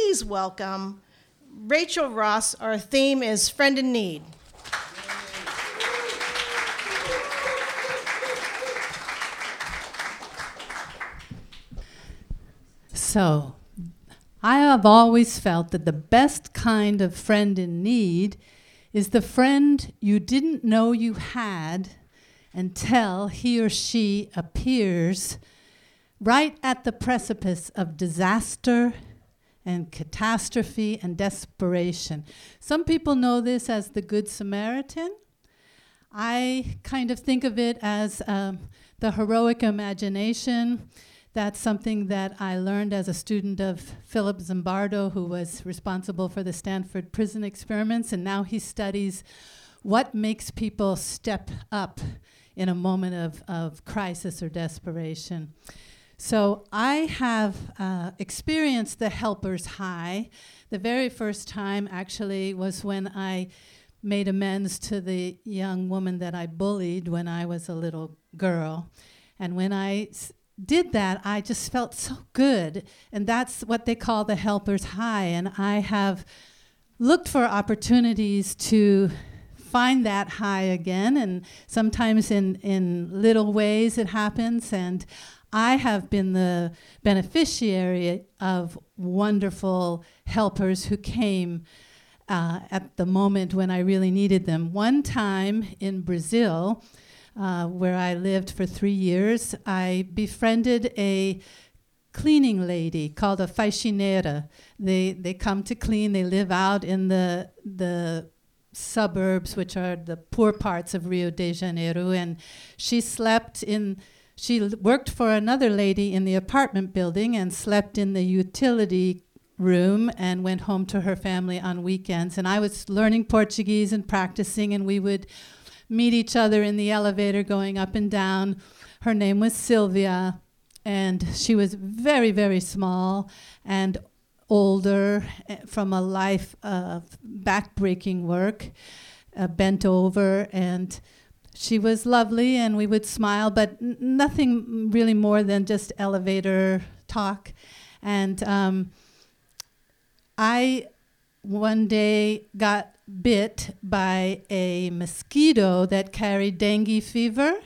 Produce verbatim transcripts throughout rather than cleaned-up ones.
please welcome Rachel Ross. Our theme is Friend in Need. So, I have always felt that the best kind of friend in need is the friend you didn't know you had until he or she appears right at the precipice of disaster and catastrophe and desperation. Some people know this as the Good Samaritan. I kind of think of it as um, the heroic imagination. That's something that I learned as a student of Philip Zimbardo, who was responsible for the Stanford prison experiments, and now he studies what makes people step up in a moment of, of crisis or desperation. So I have uh, experienced the helper's high. The very first time, actually, was when I made amends to the young woman that I bullied when I was a little girl. And when I s- did that, I just felt so good. And that's what they call the helper's high. And I have looked for opportunities to find that high again. And sometimes in, in little ways it happens. And I have been the beneficiary of wonderful helpers who came uh, at the moment when I really needed them. One time in Brazil, uh, where I lived for three years, I befriended a cleaning lady called a faxineira. They they come to clean. They live out in the the suburbs, which are the poor parts of Rio de Janeiro, and she slept in. She l- worked for another lady in the apartment building and slept in the utility room and went home to her family on weekends. And I was learning Portuguese and practicing, and we would meet each other in the elevator going up and down. Her name was Sylvia, and she was very, very small and older uh, from a life of backbreaking work, uh, bent over, and she was lovely, and we would smile, but n- nothing really more than just elevator talk. And um, I one day got bit by a mosquito that carried dengue fever,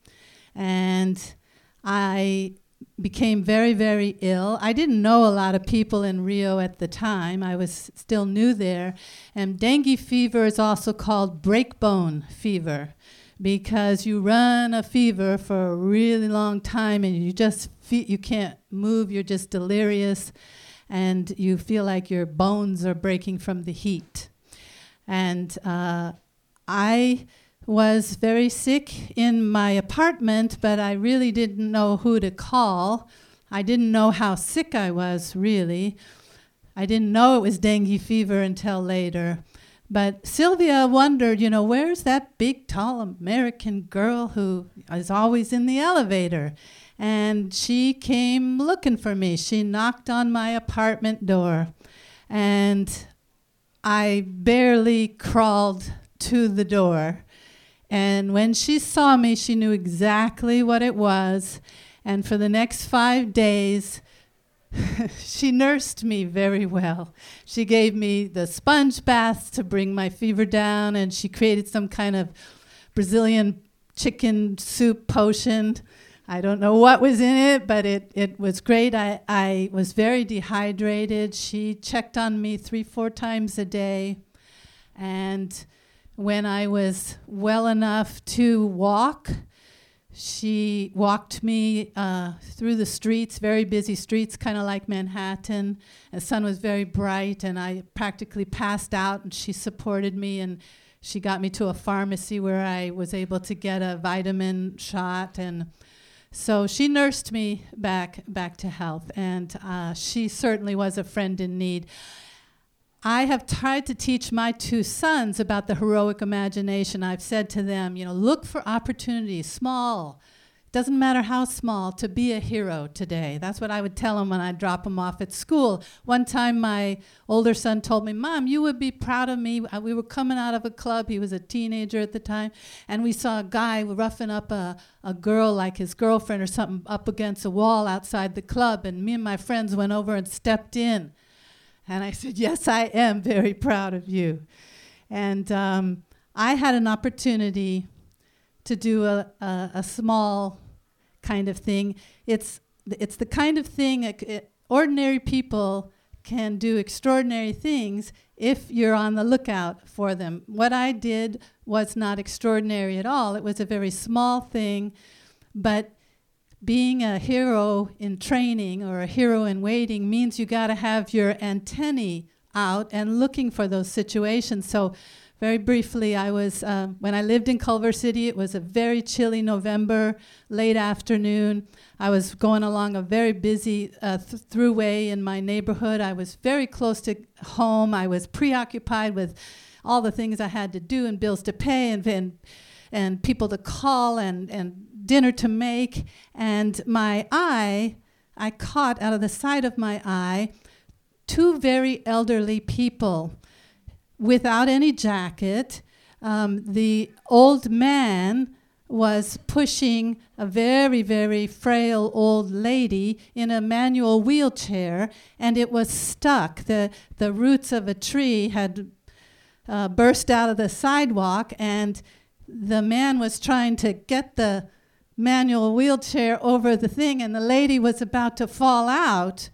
and I became very, very ill. I didn't know a lot of people in Rio at the time. I was still new there. And dengue fever is also called breakbone fever, because you run a fever for a really long time and you just feel you can't move, you're just delirious, and you feel like your bones are breaking from the heat. And uh, I was very sick in my apartment, but I really didn't know who to call. I didn't know how sick I was, really. I didn't know it was dengue fever until later. But Sylvia wondered, you know, where's that big, tall American girl who is always in the elevator? And she came looking for me. She knocked on my apartment door, and I barely crawled to the door. And when she saw me, she knew exactly what it was. And for the next five days, she nursed me very well. She gave me the sponge baths to bring my fever down, and she created some kind of Brazilian chicken soup potion. I don't know what was in it, but it, it was great. I, I was very dehydrated. She checked on me three, four times a day. And when I was well enough to walk, she walked me uh, through the streets, very busy streets, kind of like Manhattan. The sun was very bright, and I practically passed out, and she supported me, and she got me to a pharmacy where I was able to get a vitamin shot. And so she nursed me back, back to health, and uh, she certainly was a friend in need. I have tried to teach my two sons about the heroic imagination. I've said to them, you know, look for opportunities, small. Doesn't matter how small, to be a hero today. That's what I would tell them when I drop them off at school. One time my older son told me, Mom, you would be proud of me. Uh, we were coming out of a club. He was a teenager at the time. And we saw a guy roughing up a, a girl, like his girlfriend or something, up against a wall outside the club. And me and my friends went over and stepped in. And I said, yes, I am very proud of you. And um, I had an opportunity to do a, a, a small kind of thing. It's, it's the kind of thing it, it, ordinary people can do extraordinary things if you're on the lookout for them. What I did was not extraordinary at all. It was a very small thing, but being a hero in training or a hero in waiting means you got to have your antennae out and looking for those situations. So very briefly, I was, uh, when I lived in Culver City, it was a very chilly November, late afternoon. I was going along a very busy uh, th- throughway in my neighborhood. I was very close to home. I was preoccupied with all the things I had to do and bills to pay and and, and people to call and, and dinner to make. And my eye, I caught out of the side of my eye two very elderly people without any jacket. Um, the old man was pushing a very, very frail old lady in a manual wheelchair, and it was stuck. The, the roots of a tree had uh, burst out of the sidewalk, and the man was trying to get the manual wheelchair over the thing, and the lady was about to fall out.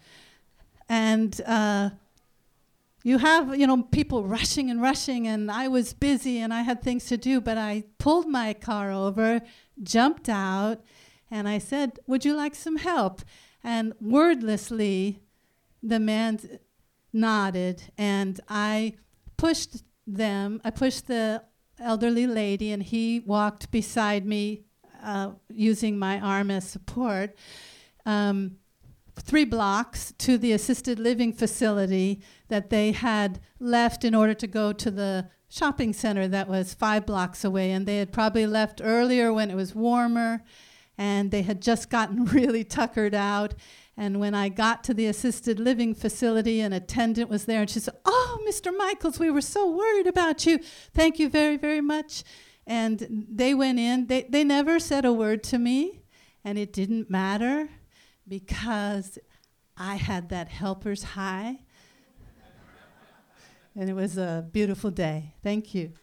And uh, you have, you know, people rushing and rushing, and I was busy and I had things to do, but I pulled my car over, jumped out, and I said, would you like some help? And wordlessly, the man nodded, and I pushed them, I pushed the elderly lady, and he walked beside me uh, using my arm as support. Um, three blocks to the assisted living facility that they had left in order to go to the shopping center that was five blocks away. And they had probably left earlier when it was warmer, and they had just gotten really tuckered out. And when I got to the assisted living facility, an attendant was there, and she said, oh, Mister Michaels, we were so worried about you. Thank you very, very much. And they went in. They, they never said a word to me, and it didn't matter, because I had that helper's high. And it was a beautiful day. Thank you.